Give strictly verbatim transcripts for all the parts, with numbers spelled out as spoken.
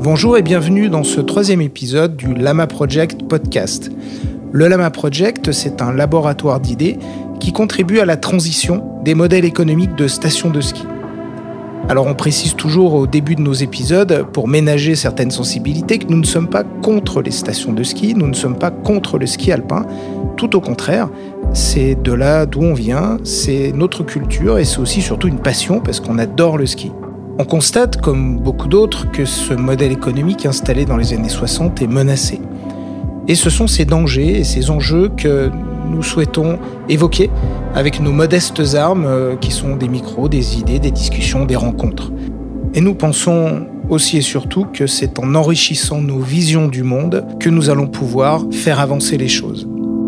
Bonjour et bienvenue dans ce troisième épisode du Lama Project podcast. Le Lama Project, c'est un laboratoire d'idées qui contribue à la transition des modèles économiques de stations de ski. Alors on précise toujours au début de nos épisodes, pour ménager certaines sensibilités, que nous ne sommes pas contre les stations de ski, nous ne sommes pas contre le ski alpin. Tout au contraire, c'est de là d'où on vient, c'est notre culture et c'est aussi surtout une passion parce qu'on adore le ski. On constate, comme beaucoup d'autres, que ce modèle économique installé dans les années soixante est menacé. Et ce sont ces dangers et ces enjeux que nous souhaitons évoquer avec nos modestes armes qui sont des micros, des idées, des discussions, des rencontres. Et nous pensons aussi et surtout que c'est en enrichissant nos visions du monde que nous allons pouvoir faire avancer les choses.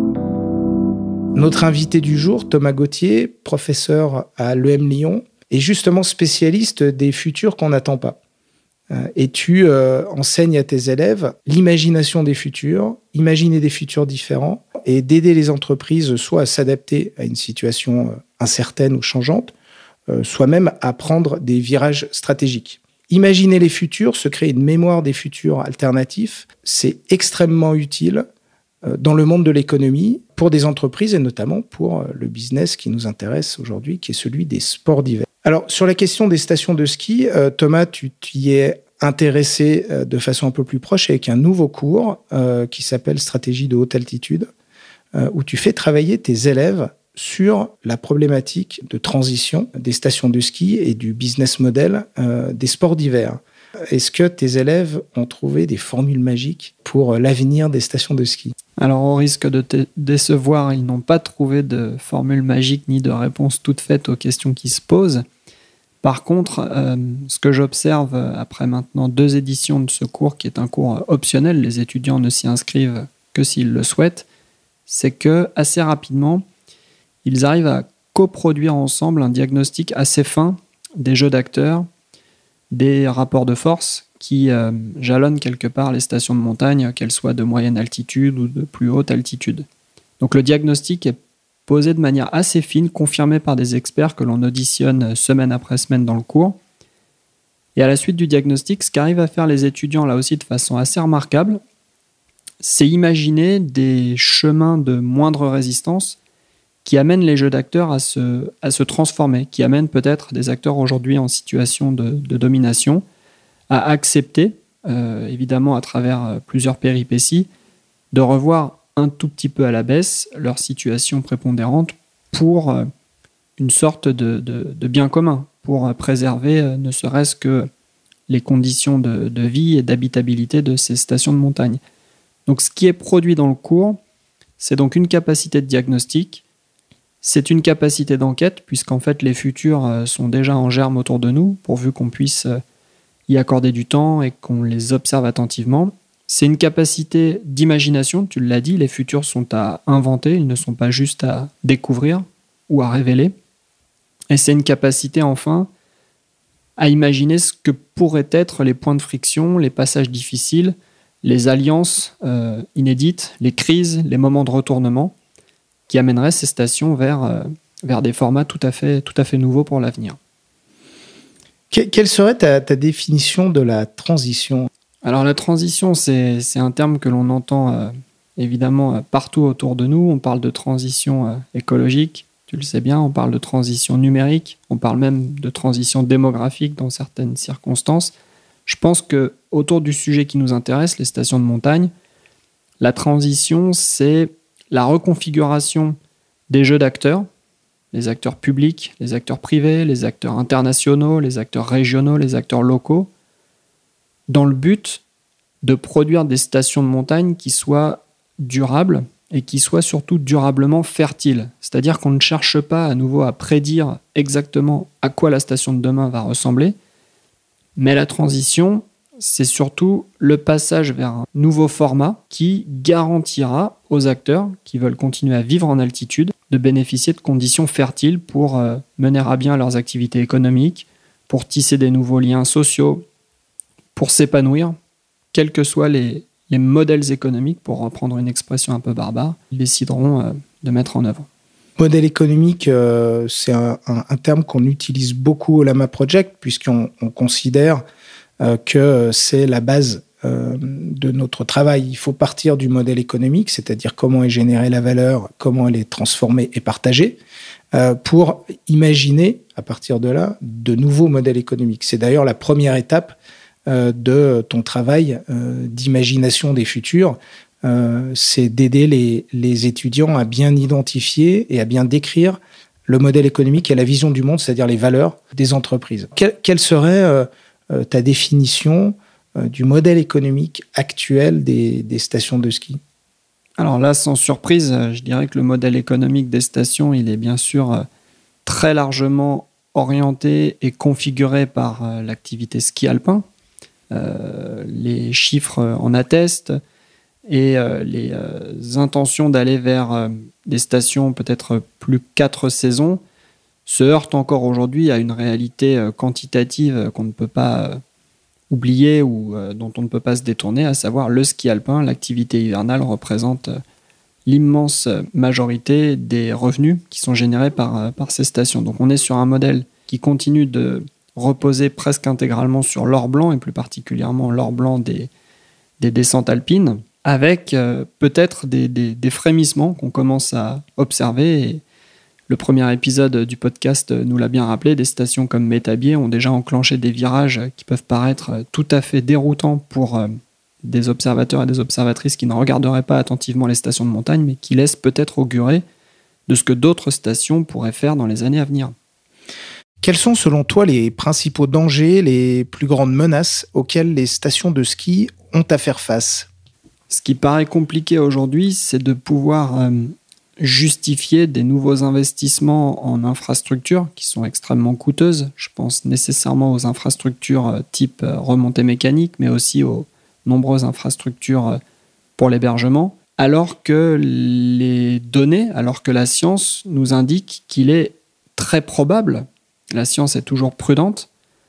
Notre invité du jour, Thomas Gauthier, professeur à l'E M Lyon, est justement spécialiste des futurs qu'on n'attend pas. Euh, et tu euh, enseignes à tes élèves l'imagination des futurs, imaginer des futurs différents et d'aider les entreprises soit à s'adapter à une situation euh, incertaine ou changeante, euh, soit même à prendre des virages stratégiques. Imaginer les futurs, se créer une mémoire des futurs alternatifs, c'est extrêmement utile euh, dans le monde de l'économie pour des entreprises et notamment pour euh, le business qui nous intéresse aujourd'hui, qui est celui des sports d'hiver. Alors, sur la question des stations de ski, euh, Thomas, tu t'y es intéressé euh, de façon un peu plus proche avec un nouveau cours euh, qui s'appelle Stratégie de haute altitude, euh, où tu fais travailler tes élèves sur la problématique de transition des stations de ski et du business model euh, des sports d'hiver. Est-ce que tes élèves ont trouvé des formules magiques pour l'avenir des stations de ski ? Alors, au risque de te décevoir, ils n'ont pas trouvé de formule magique ni de réponse toute faite aux questions qui se posent. Par contre, euh, ce que j'observe après maintenant deux éditions de ce cours, qui est un cours optionnel, les étudiants ne s'y inscrivent que s'ils le souhaitent, c'est que assez rapidement, ils arrivent à coproduire ensemble un diagnostic assez fin des jeux d'acteurs, des rapports de force qui euh, jalonnent quelque part les stations de montagne, qu'elles soient de moyenne altitude ou de plus haute altitude. Donc le diagnostic est posé de manière assez fine, confirmé par des experts que l'on auditionne semaine après semaine dans le cours. Et à la suite du diagnostic, ce qu'arrivent à faire les étudiants, là aussi de façon assez remarquable, c'est imaginer des chemins de moindre résistance qui amènent les jeux d'acteurs à se, à se transformer, qui amènent peut-être des acteurs aujourd'hui en situation de, de domination à accepter, euh, évidemment à travers plusieurs péripéties, de revoir un tout petit peu à la baisse leur situation prépondérante pour euh, une sorte de, de, de bien commun, pour euh, préserver euh, ne serait-ce que les conditions de, de vie et d'habitabilité de ces stations de montagne. Donc ce qui est produit dans le cours, c'est donc une capacité de diagnostic, c'est une capacité d'enquête, puisqu'en fait les futurs euh, sont déjà en germe autour de nous, pourvu qu'on puisse euh, y accorder du temps et qu'on les observe attentivement. C'est une capacité d'imagination, tu l'as dit, les futurs sont à inventer, ils ne sont pas juste à découvrir ou à révéler. Et c'est une capacité enfin à imaginer ce que pourraient être les points de friction, les passages difficiles, les alliances euh, inédites, les crises, les moments de retournement qui amèneraient ces stations vers, euh, vers des formats tout à fait, tout à fait nouveaux pour l'avenir. Quelle serait ta, ta définition de la transition ? Alors la transition, c'est, c'est un terme que l'on entend euh, évidemment euh, partout autour de nous. On parle de transition euh, écologique, tu le sais bien, on parle de transition numérique, on parle même de transition démographique dans certaines circonstances. Je pense que autour du sujet qui nous intéresse, les stations de montagne, la transition, c'est la reconfiguration des jeux d'acteurs, les acteurs publics, les acteurs privés, les acteurs internationaux, les acteurs régionaux, les acteurs locaux, dans le but de produire des stations de montagne qui soient durables et qui soient surtout durablement fertiles. C'est-à-dire qu'on ne cherche pas à nouveau à prédire exactement à quoi la station de demain va ressembler, mais la transition, c'est surtout le passage vers un nouveau format qui garantira aux acteurs qui veulent continuer à vivre en altitude de bénéficier de conditions fertiles pour euh, mener à bien leurs activités économiques, pour tisser des nouveaux liens sociaux, pour s'épanouir, quels que soient les, les modèles économiques, pour reprendre une expression un peu barbare, ils décideront euh, de mettre en œuvre. Modèle économique, euh, c'est un, un, un terme qu'on utilise beaucoup au Lama Project, puisqu'on on considère euh, que c'est la base euh, de notre travail. Il faut partir du modèle économique, c'est-à-dire comment est générée la valeur, comment elle est transformée et partagée, euh, pour imaginer, à partir de là, de nouveaux modèles économiques. C'est d'ailleurs la première étape euh, de ton travail euh, d'imagination des futurs. Euh, c'est d'aider les, les étudiants à bien identifier et à bien décrire le modèle économique et la vision du monde, c'est-à-dire les valeurs des entreprises. Quelle, quelle serait euh, euh, ta définition euh, du modèle économique actuel des, des stations de ski ? Alors là, sans surprise, je dirais que le modèle économique des stations, il est bien sûr très largement orienté et configuré par l'activité ski alpin. Euh, les chiffres en attestent et euh, les euh, intentions d'aller vers euh, des stations peut-être plus quatre saisons se heurtent encore aujourd'hui à une réalité euh, quantitative qu'on ne peut pas euh, oublier ou euh, dont on ne peut pas se détourner, à savoir le ski alpin. L'activité hivernale représente euh, l'immense majorité des revenus qui sont générés par, euh, par ces stations. Donc on est sur un modèle qui continue de reposer presque intégralement sur l'or blanc, et plus particulièrement l'or blanc des, des descentes alpines, avec euh, peut-être des, des, des frémissements qu'on commence à observer. Et le premier épisode du podcast nous l'a bien rappelé, des stations comme Métabier ont déjà enclenché des virages qui peuvent paraître tout à fait déroutants pour euh, des observateurs et des observatrices qui ne regarderaient pas attentivement les stations de montagne, mais qui laissent peut-être augurer de ce que d'autres stations pourraient faire dans les années à venir. Quels sont selon toi les principaux dangers, les plus grandes menaces auxquelles les stations de ski ont à faire face ? Ce qui paraît compliqué aujourd'hui, c'est de pouvoir euh, justifier des nouveaux investissements en infrastructures qui sont extrêmement coûteuses. Je pense nécessairement aux infrastructures euh, type euh, remontée mécanique, mais aussi aux nombreuses infrastructures euh, pour l'hébergement, alors que les données, alors que la science nous indique qu'il est très probable. La science est toujours prudente,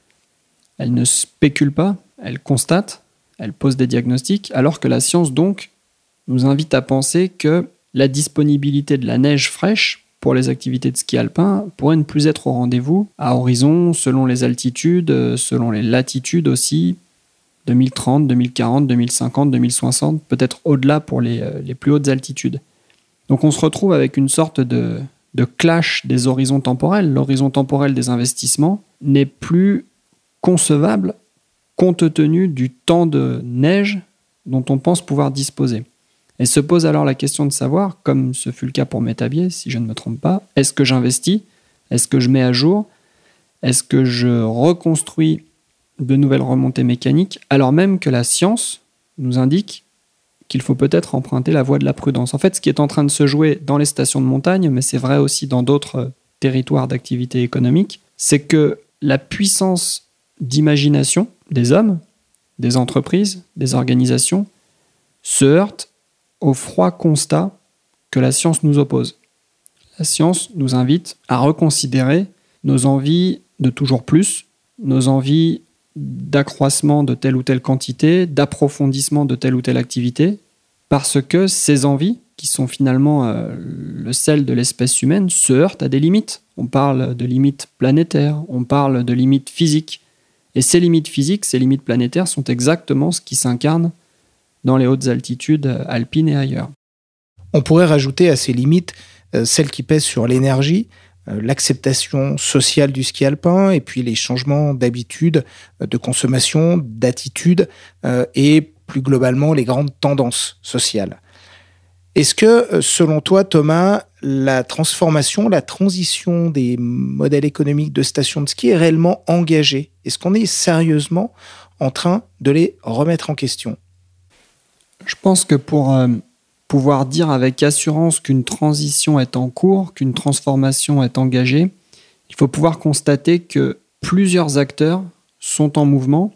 elle ne spécule pas, elle constate, elle pose des diagnostics, alors que la science donc nous invite à penser que la disponibilité de la neige fraîche pour les activités de ski alpin pourrait ne plus être au rendez-vous à horizon selon les altitudes, selon les latitudes aussi, deux mille trente, deux mille quarante, deux mille cinquante, deux mille soixante, peut-être au-delà pour les, les plus hautes altitudes. Donc on se retrouve avec une sorte de... de clash des horizons temporels. L'horizon temporel des investissements n'est plus concevable compte tenu du temps de neige dont on pense pouvoir disposer. Et se pose alors la question de savoir, comme ce fut le cas pour Métabier, si je ne me trompe pas, est-ce que j'investis ? Est-ce que je mets à jour ? Est-ce que je reconstruis de nouvelles remontées mécaniques, alors même que la science nous indique qu'il faut peut-être emprunter la voie de la prudence. En fait, ce qui est en train de se jouer dans les stations de montagne, mais c'est vrai aussi dans d'autres territoires d'activité économique, c'est que la puissance d'imagination des hommes, des entreprises, des organisations, se heurte au froid constat que la science nous oppose. La science nous invite à reconsidérer nos envies de toujours plus, nos envies d'accroissement de telle ou telle quantité, d'approfondissement de telle ou telle activité, parce que ces envies, qui sont finalement euh, le sel de l'espèce humaine, se heurtent à des limites. On parle de limites planétaires, on parle de limites physiques. Et ces limites physiques, ces limites planétaires sont exactement ce qui s'incarne dans les hautes altitudes alpines et ailleurs. On pourrait rajouter à ces limites euh, celles qui pèsent sur l'énergie, l'acceptation sociale du ski alpin et puis les changements d'habitude, de consommation, d'attitude euh, et plus globalement les grandes tendances sociales. Est-ce que, selon toi, Thomas, la transformation, la transition des modèles économiques de stations de ski est réellement engagée ? Est-ce qu'on est sérieusement en train de les remettre en question ? Je pense que pour... Euh... pouvoir dire avec assurance qu'une transition est en cours, qu'une transformation est engagée, il faut pouvoir constater que plusieurs acteurs sont en mouvement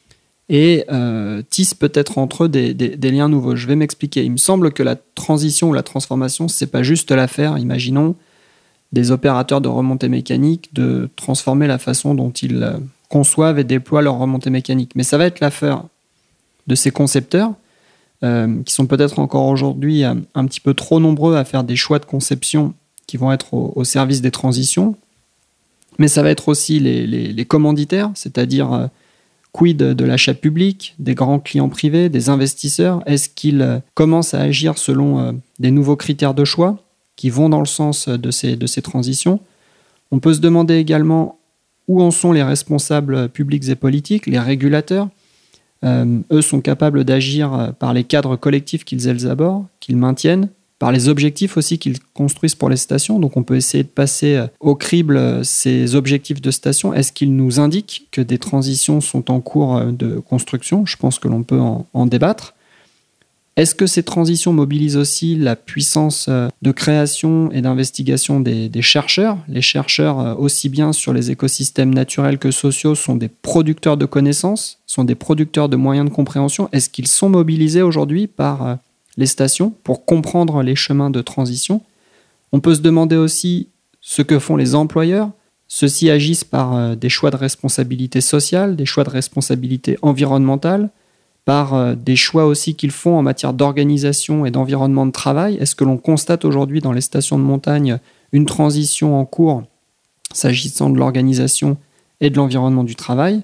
et euh, tissent peut-être entre eux des, des, des liens nouveaux. Je vais m'expliquer. Il me semble que la transition ou la transformation, ce n'est pas juste l'affaire, imaginons, des opérateurs de remontée mécanique, de transformer la façon dont ils conçoivent et déploient leur remontée mécanique. Mais ça va être l'affaire de ces concepteurs, Euh, qui sont peut-être encore aujourd'hui un, un petit peu trop nombreux à faire des choix de conception qui vont être au, au service des transitions. Mais ça va être aussi les, les, les commanditaires, c'est-à-dire euh, Quid de l'achat public, des grands clients privés, des investisseurs? Est-ce qu'ils commencent à agir selon des nouveaux critères de choix qui vont dans le sens de ces, de ces transitions? On peut se demander également où en sont les responsables publics et politiques, les régulateurs. Euh, eux sont capables d'agir par les cadres collectifs qu'ils élaborent, qu'ils maintiennent, par les objectifs aussi qu'ils construisent pour les stations. Donc on peut essayer de passer au crible ces objectifs de station. Est-ce qu'ils nous indiquent que des transitions sont en cours de construction? Je pense que l'on peut en, en débattre. Est-ce que ces transitions mobilisent aussi la puissance de création et d'investigation des, des chercheurs? Les chercheurs, aussi bien sur les écosystèmes naturels que sociaux, sont des producteurs de connaissances, sont des producteurs de moyens de compréhension. Est-ce qu'ils sont mobilisés aujourd'hui par les stations pour comprendre les chemins de transition? On peut se demander aussi ce que font les employeurs. Ceux-ci agissent par des choix de responsabilité sociale, des choix de responsabilité environnementale, par des choix aussi qu'ils font en matière d'organisation et d'environnement de travail. Est-ce que l'on constate aujourd'hui dans les stations de montagne une transition en cours s'agissant de l'organisation et de l'environnement du travail?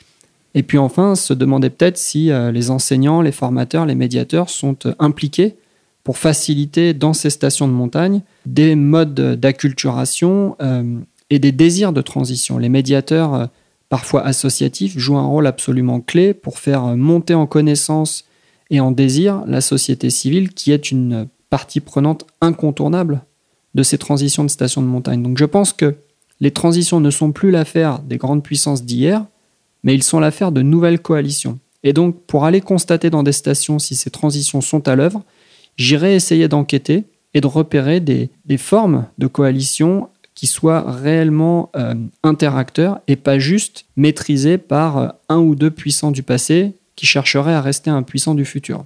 Et puis enfin, se demander peut-être si les enseignants, les formateurs, les médiateurs sont impliqués pour faciliter dans ces stations de montagne des modes d'acculturation et des désirs de transition. Les médiateurs parfois associatifs, jouent un rôle absolument clé pour faire monter en connaissance et en désir la société civile, qui est une partie prenante incontournable de ces transitions de stations de montagne. Donc je pense que les transitions ne sont plus l'affaire des grandes puissances d'hier, mais ils sont l'affaire de nouvelles coalitions. Et donc pour aller constater dans des stations si ces transitions sont à l'œuvre, j'irai essayer d'enquêter et de repérer des, des formes de coalitions qui soient réellement euh, interacteurs et pas juste maîtrisés par euh, un ou deux puissants du passé qui chercheraient à rester un puissant du futur.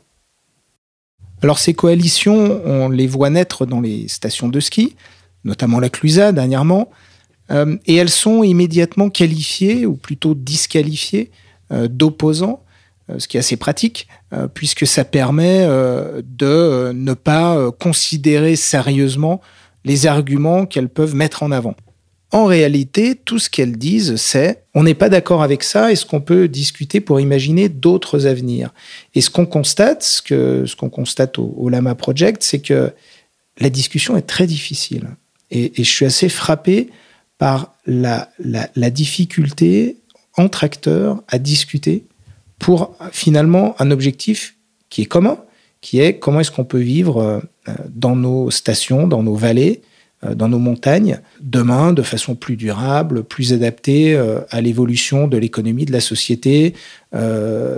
Alors ces coalitions, on les voit naître dans les stations de ski, notamment la Clusa dernièrement, euh, et elles sont immédiatement qualifiées, ou plutôt disqualifiées, euh, d'opposants, euh, ce qui est assez pratique, euh, puisque ça permet euh, de euh, ne pas euh, considérer sérieusement les arguments qu'elles peuvent mettre en avant. En réalité, tout ce qu'elles disent, c'est « on n'est pas d'accord avec ça, est-ce qu'on peut discuter pour imaginer d'autres avenirs ?» Et ce qu'on constate, ce, que, ce qu'on constate au, au Lama Project, c'est que la discussion est très difficile. Et, et je suis assez frappé par la, la, la difficulté entre acteurs à discuter pour finalement un objectif qui est commun, qui est comment est-ce qu'on peut vivre dans nos stations, dans nos vallées, dans nos montagnes, demain de façon plus durable, plus adaptée à l'évolution de l'économie, de la société, de,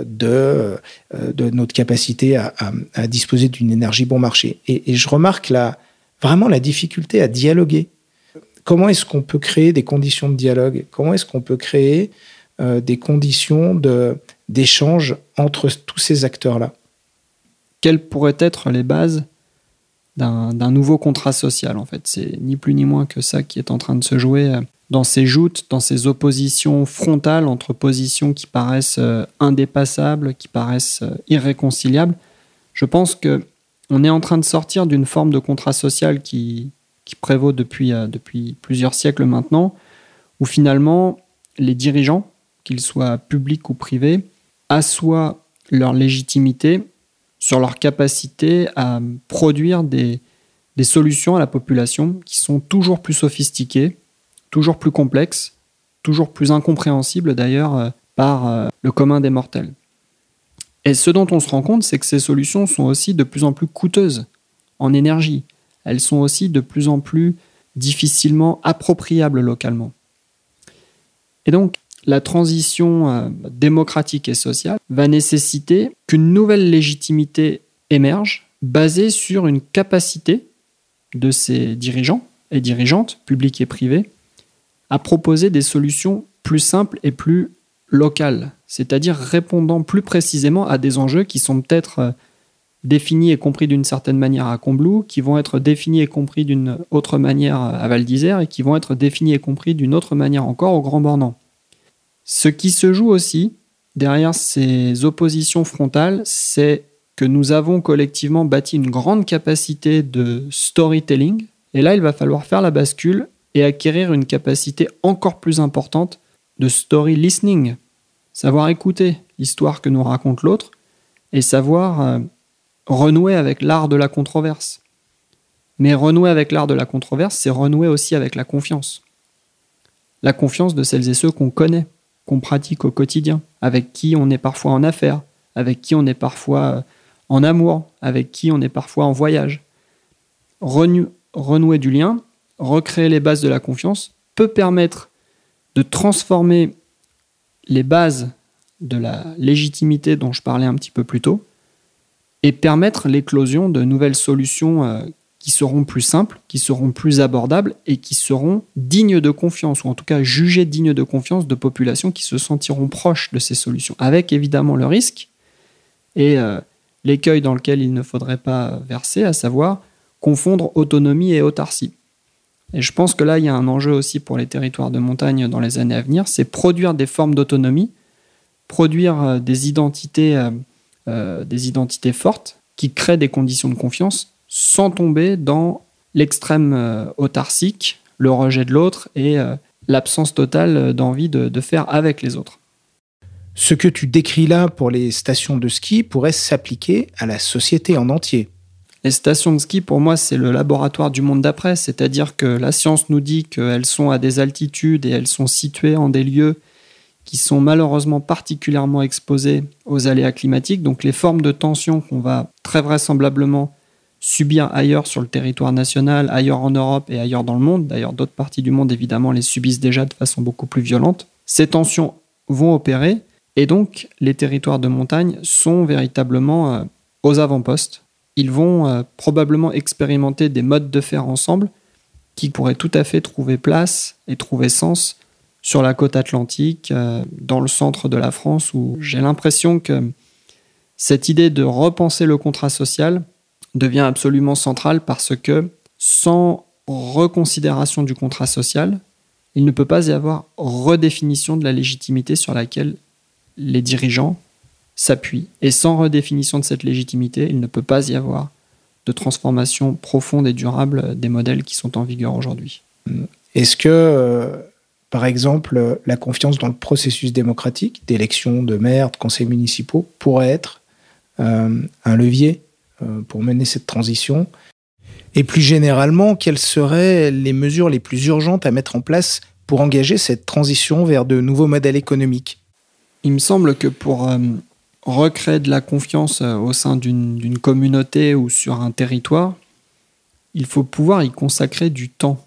de notre capacité à, à, à disposer d'une énergie bon marché. Et, et je remarque là, vraiment la difficulté à dialoguer. Comment est-ce qu'on peut créer des conditions de dialogue? Comment est-ce qu'on peut créer euh, des conditions de, d'échange entre tous ces acteurs-là? Quelles pourraient être les bases d'un, d'un nouveau contrat social, en fait? C'est ni plus ni moins que ça qui est en train de se jouer dans ces joutes, dans ces oppositions frontales entre positions qui paraissent indépassables, qui paraissent irréconciliables. Je pense qu'on est en train de sortir d'une forme de contrat social qui, qui prévaut depuis, depuis plusieurs siècles maintenant, où finalement les dirigeants, qu'ils soient publics ou privés, assoient leur légitimité sur leur capacité à produire des, des solutions à la population qui sont toujours plus sophistiquées, toujours plus complexes, toujours plus incompréhensibles d'ailleurs euh, par euh, le commun des mortels. Et ce dont on se rend compte, c'est que ces solutions sont aussi de plus en plus coûteuses en énergie. Elles sont aussi de plus en plus difficilement appropriables localement. Et donc, la transition euh, démocratique et sociale va nécessiter qu'une nouvelle légitimité émerge basée sur une capacité de ces dirigeants et dirigeantes, publics et privés, à proposer des solutions plus simples et plus locales, c'est-à-dire répondant plus précisément à des enjeux qui sont peut-être euh, définis et compris d'une certaine manière à Combloux, qui vont être définis et compris d'une autre manière à Val d'Isère et qui vont être définis et compris d'une autre manière encore au Grand Bornand. Ce qui se joue aussi derrière ces oppositions frontales, c'est que nous avons collectivement bâti une grande capacité de storytelling. Et là, il va falloir faire la bascule et acquérir une capacité encore plus importante de story listening. savoir écouter l'histoire que nous raconte l'autre et savoir euh, renouer avec l'art de la controverse. Mais renouer avec l'art de la controverse, c'est renouer aussi avec la confiance. La confiance de celles et ceux qu'on connaît, qu'on pratique au quotidien, avec qui on est parfois en affaires, avec qui on est parfois en amour, avec qui on est parfois en voyage. Renou- renouer du lien, recréer les bases de la confiance, peut permettre de transformer les bases de la légitimité dont je parlais un petit peu plus tôt et permettre l'éclosion de nouvelles solutions euh, qui seront plus simples, qui seront plus abordables et qui seront dignes de confiance, ou en tout cas jugées dignes de confiance de populations qui se sentiront proches de ces solutions, avec évidemment le risque et euh, l'écueil dans lequel il ne faudrait pas verser, à savoir confondre autonomie et autarcie. Et je pense que là, il y a un enjeu aussi pour les territoires de montagne dans les années à venir, c'est produire des formes d'autonomie, produire euh, des identités, euh, euh, des identités fortes qui créent des conditions de confiance sans tomber dans l'extrême euh, autarcique, le rejet de l'autre et euh, l'absence totale d'envie de, de faire avec les autres. Ce que tu décris là pour les stations de ski pourrait s'appliquer à la société en entier. Les stations de ski, pour moi, c'est le laboratoire du monde d'après, c'est-à-dire que la science nous dit qu'elles sont à des altitudes et elles sont situées en des lieux qui sont malheureusement particulièrement exposés aux aléas climatiques, donc les formes de tension qu'on va très vraisemblablement subir ailleurs sur le territoire national, ailleurs en Europe et ailleurs dans le monde, d'ailleurs d'autres parties du monde évidemment les subissent déjà de façon beaucoup plus violente, ces tensions vont opérer et donc les territoires de montagne sont véritablement euh, aux avant-postes. Ils vont euh, probablement expérimenter des modes de faire ensemble qui pourraient tout à fait trouver place et trouver sens sur la côte atlantique, euh, dans le centre de la France, où j'ai l'impression que cette idée de repenser le contrat social devient absolument centrale parce que sans reconsidération du contrat social, il ne peut pas y avoir redéfinition de la légitimité sur laquelle les dirigeants s'appuie. Et sans redéfinition de cette légitimité, il ne peut pas y avoir de transformation profonde et durable des modèles qui sont en vigueur aujourd'hui. Est-ce que, euh, par exemple, la confiance dans le processus démocratique, d'élection de maires, de conseils municipaux, pourrait être euh, un levier euh, pour mener cette transition ? Et plus généralement, quelles seraient les mesures les plus urgentes à mettre en place pour engager cette transition vers de nouveaux modèles économiques ? Il me semble que pour euh, recréer de la confiance au sein d'une, d'une communauté ou sur un territoire, il faut pouvoir y consacrer du temps.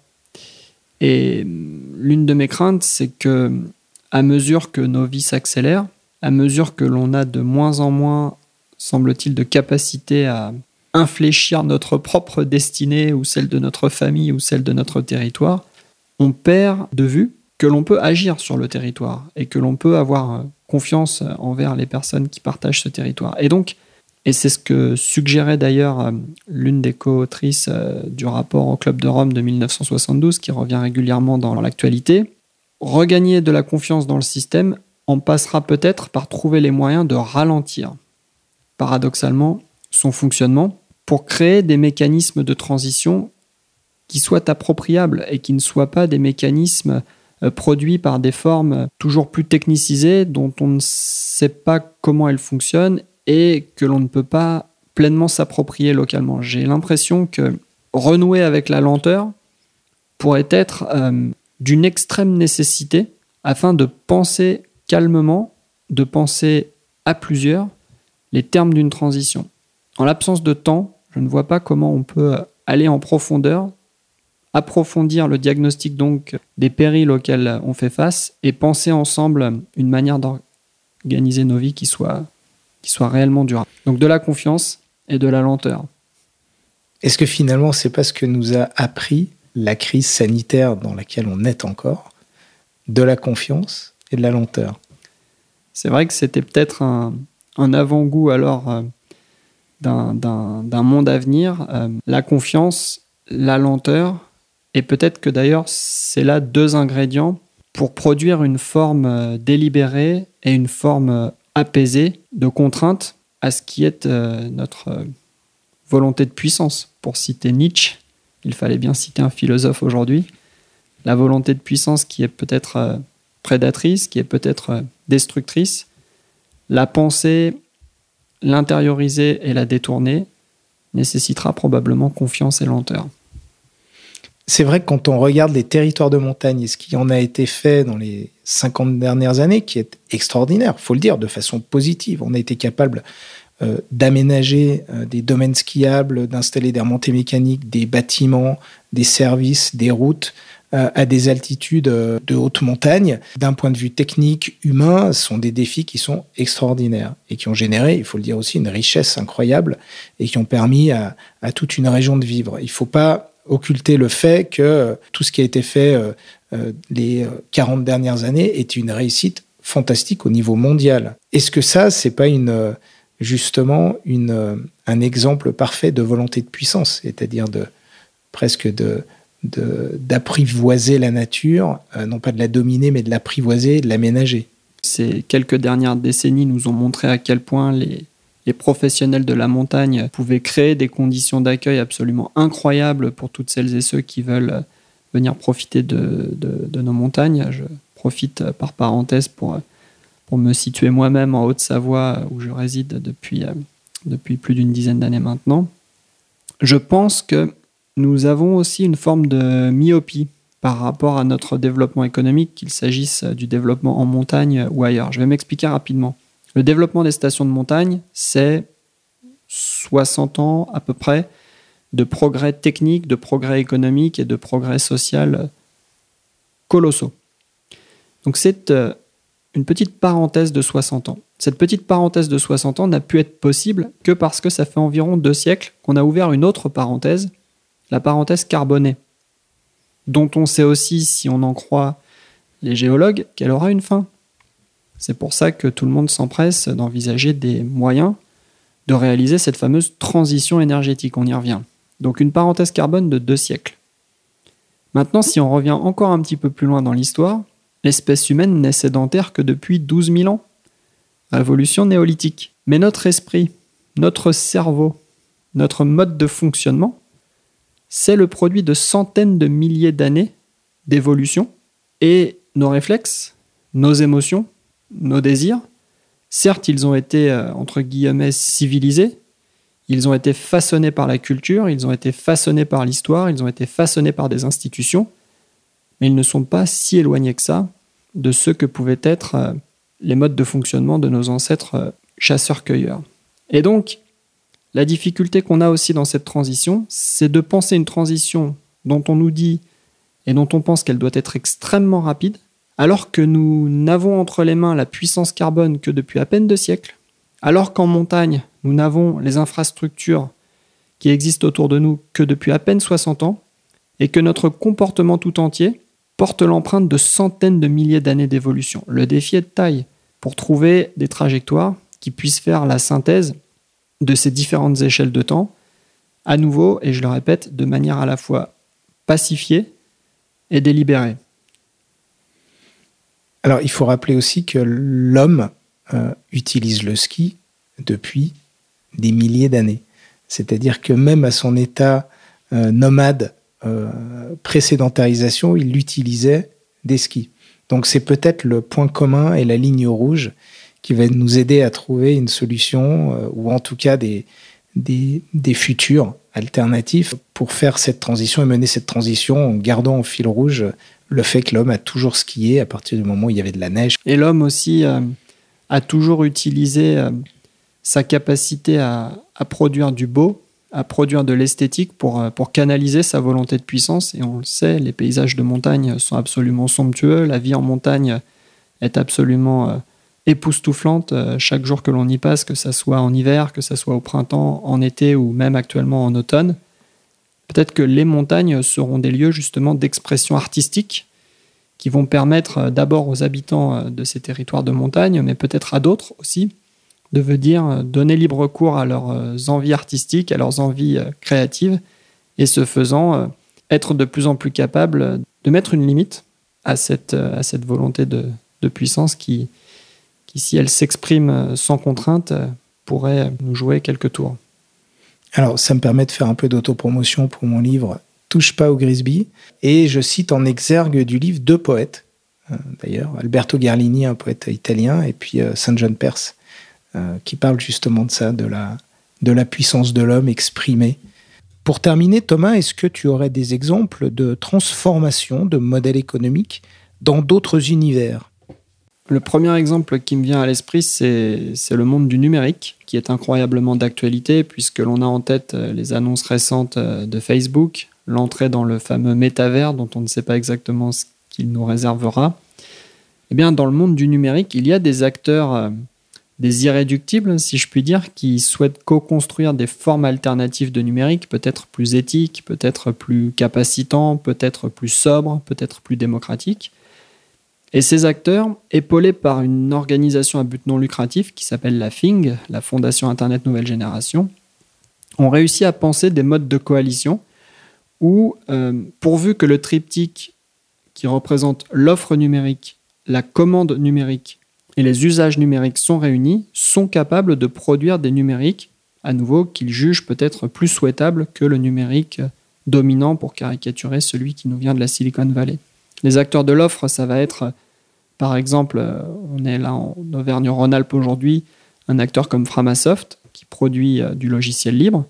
Et l'une de mes craintes, c'est que, à mesure que nos vies s'accélèrent, à mesure que l'on a de moins en moins, semble-t-il, de capacité à infléchir notre propre destinée ou celle de notre famille ou celle de notre territoire, on perd de vue que l'on peut agir sur le territoire et que l'on peut avoir confiance envers les personnes qui partagent ce territoire. Et donc, et c'est ce que suggérait d'ailleurs l'une des co-autrices du rapport au Club de Rome de dix-neuf cent soixante-douze, qui revient régulièrement dans l'actualité, regagner de la confiance dans le système en passera peut-être par trouver les moyens de ralentir, paradoxalement, son fonctionnement pour créer des mécanismes de transition qui soient appropriables et qui ne soient pas des mécanismes produits par des formes toujours plus technicisées dont on ne sait pas comment elles fonctionnent et que l'on ne peut pas pleinement s'approprier localement. J'ai l'impression que renouer avec la lenteur pourrait être euh, d'une extrême nécessité afin de penser calmement, de penser à plusieurs les termes d'une transition. En l'absence de temps, je ne vois pas comment on peut aller en profondeur, approfondir le diagnostic donc des périls auxquels on fait face et penser ensemble une manière d'organiser nos vies qui soit, qui soit réellement durable. Donc de la confiance et de la lenteur. Est-ce que finalement, c'est pas ce que nous a appris la crise sanitaire dans laquelle on est encore, de la confiance et de la lenteur ? C'est vrai que c'était peut-être un, un avant-goût alors euh, d'un, d'un, d'un monde à venir. Euh, la confiance, la lenteur, et peut-être que d'ailleurs, c'est là deux ingrédients pour produire une forme délibérée et une forme apaisée de contrainte à ce qui est euh, notre volonté de puissance. Pour citer Nietzsche, il fallait bien citer un philosophe aujourd'hui, la volonté de puissance qui est peut-être euh, prédatrice, qui est peut-être euh, destructrice, la penser, l'intérioriser et la détourner nécessitera probablement confiance et lenteur. C'est vrai que quand on regarde les territoires de montagne et ce qui en a été fait dans les cinquante dernières années, qui est extraordinaire, il faut le dire, de façon positive. On a été capable euh, d'aménager euh, des domaines skiables, d'installer des remontées mécaniques, des bâtiments, des services, des routes euh, à des altitudes euh, de haute montagne. D'un point de vue technique, humain, ce sont des défis qui sont extraordinaires et qui ont généré, il faut le dire aussi, une richesse incroyable et qui ont permis à, à toute une région de vivre. Il ne faut pas occulter le fait que tout ce qui a été fait euh, euh, les quarante dernières années est une réussite fantastique au niveau mondial. Est-ce que ça, c'est pas une, justement une, un exemple parfait de volonté de puissance, c'est-à-dire de, presque de, de, d'apprivoiser la nature, euh, non pas de la dominer, mais de l'apprivoiser, de l'aménager? Ces quelques dernières décennies nous ont montré à quel point les Les professionnels de la montagne pouvaient créer des conditions d'accueil absolument incroyables pour toutes celles et ceux qui veulent venir profiter de, de, de nos montagnes. Je profite par parenthèse pour, pour me situer moi-même en Haute-Savoie, où je réside depuis, depuis plus d'une dizaine d'années maintenant. Je pense que nous avons aussi une forme de myopie par rapport à notre développement économique, qu'il s'agisse du développement en montagne ou ailleurs. Je vais m'expliquer rapidement. Le développement des stations de montagne, c'est soixante ans à peu près de progrès techniques, de progrès économiques et de progrès social colossaux. Donc c'est une petite parenthèse de soixante ans. Cette petite parenthèse de soixante ans n'a pu être possible que parce que ça fait environ deux siècles qu'on a ouvert une autre parenthèse, la parenthèse carbonée, dont on sait aussi, si on en croit les géologues, qu'elle aura une fin. C'est pour ça que tout le monde s'empresse d'envisager des moyens de réaliser cette fameuse transition énergétique. On y revient. Donc une parenthèse carbone de deux siècles. Maintenant, si on revient encore un petit peu plus loin dans l'histoire, l'espèce humaine n'est sédentaire que depuis douze mille ans. Révolution néolithique. Mais notre esprit, notre cerveau, notre mode de fonctionnement, c'est le produit de centaines de milliers d'années d'évolution. Et nos réflexes, nos émotions, nos désirs, certes, ils ont été, euh, entre guillemets, civilisés, ils ont été façonnés par la culture, ils ont été façonnés par l'histoire, ils ont été façonnés par des institutions, mais ils ne sont pas si éloignés que ça de ce que pouvaient être euh, les modes de fonctionnement de nos ancêtres euh, chasseurs-cueilleurs. Et donc, la difficulté qu'on a aussi dans cette transition, c'est de penser une transition dont on nous dit et dont on pense qu'elle doit être extrêmement rapide, alors que nous n'avons entre les mains la puissance carbone que depuis à peine deux siècles, alors qu'en montagne, nous n'avons les infrastructures qui existent autour de nous que depuis à peine soixante ans, et que notre comportement tout entier porte l'empreinte de centaines de milliers d'années d'évolution. Le défi est de taille pour trouver des trajectoires qui puissent faire la synthèse de ces différentes échelles de temps, à nouveau, et je le répète, de manière à la fois pacifiée et délibérée. Alors, il faut rappeler aussi que l'homme euh, utilise le ski depuis des milliers d'années. C'est-à-dire que même à son état euh, nomade, euh, pré-sédentarisation, il utilisait des skis. Donc, c'est peut-être le point commun et la ligne rouge qui va nous aider à trouver une solution, euh, ou en tout cas des, des, des futurs alternatifs pour faire cette transition et mener cette transition en gardant en fil rouge le fait que l'homme a toujours skié à partir du moment où il y avait de la neige. Et l'homme aussi euh, a toujours utilisé euh, sa capacité à, à produire du beau, à produire de l'esthétique pour, euh, pour canaliser sa volonté de puissance. Et on le sait, les paysages de montagne sont absolument somptueux. La vie en montagne est absolument euh, époustouflante euh, chaque jour que l'on y passe, que ce soit en hiver, que ce soit au printemps, en été ou même actuellement en automne. Peut-être que les montagnes seront des lieux justement d'expression artistique qui vont permettre d'abord aux habitants de ces territoires de montagne, mais peut-être à d'autres aussi, de venir donner libre cours à leurs envies artistiques, à leurs envies créatives, et ce faisant, être de plus en plus capables de mettre une limite à cette, à cette volonté de, de puissance qui, qui, si elle s'exprime sans contrainte, pourrait nous jouer quelques tours. Alors, ça me permet de faire un peu d'autopromotion pour mon livre « Touche pas au Grisby ». Et je cite en exergue du livre deux poètes, euh, d'ailleurs, Alberto Garlini, un poète italien, et puis euh, Saint John Perse, euh, qui parle justement de ça, de la, de la puissance de l'homme exprimée. Pour terminer, Thomas, est-ce que tu aurais des exemples de transformation de modèles économiques dans d'autres univers ? Le premier exemple qui me vient à l'esprit, c'est, c'est le monde du numérique, qui est incroyablement d'actualité, puisque l'on a en tête les annonces récentes de Facebook, l'entrée dans le fameux métavers, dont on ne sait pas exactement ce qu'il nous réservera. Eh bien, dans le monde du numérique, il y a des acteurs, euh, des irréductibles, si je puis dire, qui souhaitent co-construire des formes alternatives de numérique, peut-être plus éthiques, peut-être plus capacitants, peut-être plus sobres, peut-être plus démocratiques. Et ces acteurs, épaulés par une organisation à but non lucratif qui s'appelle la F I N G, la Fondation Internet Nouvelle Génération, ont réussi à penser des modes de coalition où, euh, pourvu que le triptyque qui représente l'offre numérique, la commande numérique et les usages numériques sont réunis, sont capables de produire des numériques, à nouveau, qu'ils jugent peut-être plus souhaitables que le numérique dominant, pour caricaturer celui qui nous vient de la Silicon Valley. Les acteurs de l'offre, ça va être, par exemple, on est là en Auvergne-Rhône-Alpes aujourd'hui, un acteur comme Framasoft, qui produit du logiciel libre.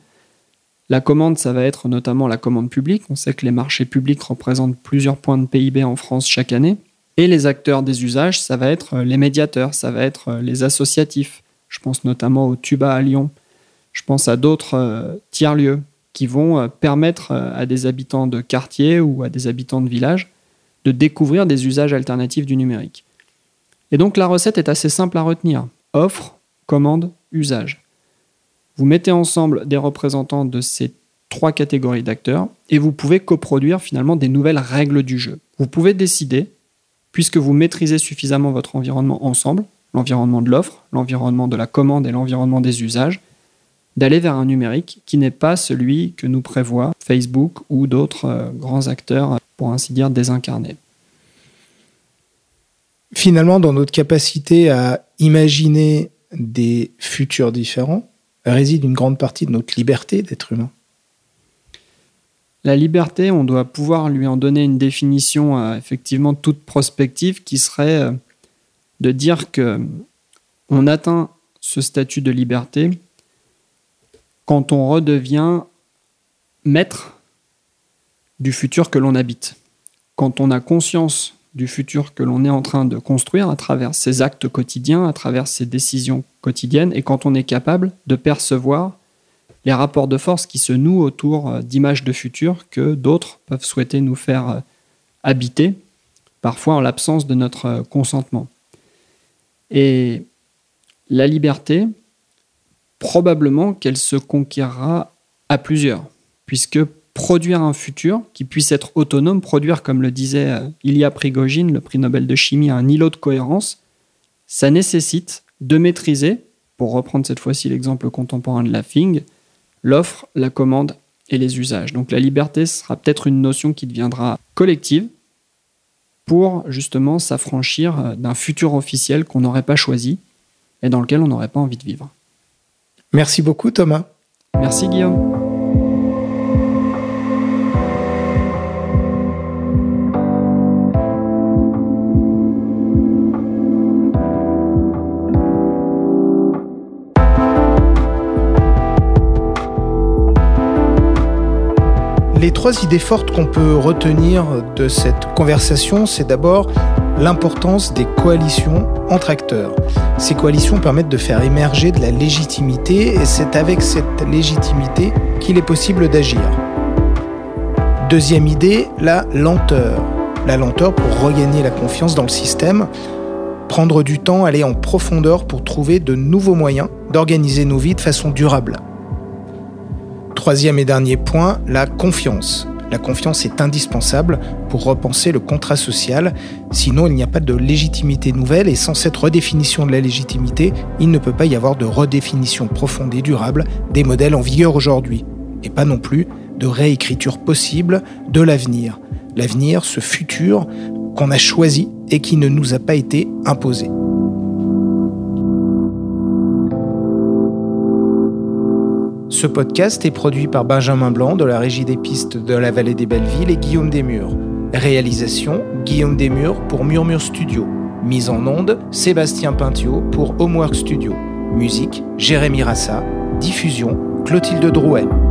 La commande, ça va être notamment la commande publique. On sait que les marchés publics représentent plusieurs points de P I B en France chaque année. Et les acteurs des usages, ça va être les médiateurs, ça va être les associatifs. Je pense notamment au Tuba à Lyon. Je pense à d'autres euh, tiers-lieux qui vont euh, permettre euh, à des habitants de quartier ou à des habitants de village de découvrir des usages alternatifs du numérique. Et donc la recette est assez simple à retenir. Offre, commande, usage. Vous mettez ensemble des représentants de ces trois catégories d'acteurs et vous pouvez coproduire finalement des nouvelles règles du jeu. Vous pouvez décider, puisque vous maîtrisez suffisamment votre environnement ensemble, l'environnement de l'offre, l'environnement de la commande et l'environnement des usages, d'aller vers un numérique qui n'est pas celui que nous prévoit Facebook ou d'autres euh, grands acteurs, pour ainsi dire, désincarnés. Finalement, dans notre capacité à imaginer des futurs différents, réside une grande partie de notre liberté d'être humain. La liberté, on doit pouvoir lui en donner une définition euh, effectivement toute prospective qui serait euh, de dire que on atteint ce statut de liberté quand on redevient maître du futur que l'on habite. Quand on a conscience du futur que l'on est en train de construire à travers ses actes quotidiens, à travers ses décisions quotidiennes, et quand on est capable de percevoir les rapports de force qui se nouent autour d'images de futur que d'autres peuvent souhaiter nous faire habiter, parfois en l'absence de notre consentement. Et la liberté, probablement qu'elle se conquérera à plusieurs, puisque produire un futur qui puisse être autonome, produire, comme le disait Ilya Prigogine, le prix Nobel de chimie, un îlot de cohérence, ça nécessite de maîtriser, pour reprendre cette fois-ci l'exemple contemporain de la F I N G, l'offre, la commande et les usages. Donc la liberté sera peut-être une notion qui deviendra collective pour justement s'affranchir d'un futur officiel qu'on n'aurait pas choisi et dans lequel on n'aurait pas envie de vivre. Merci beaucoup Thomas. Merci Guillaume. Les trois idées fortes qu'on peut retenir de cette conversation, c'est d'abord l'importance des coalitions entre acteurs. Ces coalitions permettent de faire émerger de la légitimité et c'est avec cette légitimité qu'il est possible d'agir. Deuxième idée, la lenteur. La lenteur pour regagner la confiance dans le système, prendre du temps, aller en profondeur pour trouver de nouveaux moyens d'organiser nos vies de façon durable. Troisième et dernier point, la confiance. La confiance est indispensable pour repenser le contrat social, sinon il n'y a pas de légitimité nouvelle et sans cette redéfinition de la légitimité, il ne peut pas y avoir de redéfinition profonde et durable des modèles en vigueur aujourd'hui, et pas non plus de réécriture possible de l'avenir. L'avenir, ce futur qu'on a choisi et qui ne nous a pas été imposé. Ce podcast est produit par Benjamin Blanc de la Régie des Pistes de la Vallée des Belleville et Guillaume Desmurs. Réalisation, Guillaume Desmurs pour Murmure Studio. Mise en onde, Sébastien Pintio pour Homework Studio. Musique, Jérémy Rassa. Diffusion, Clotilde Drouet.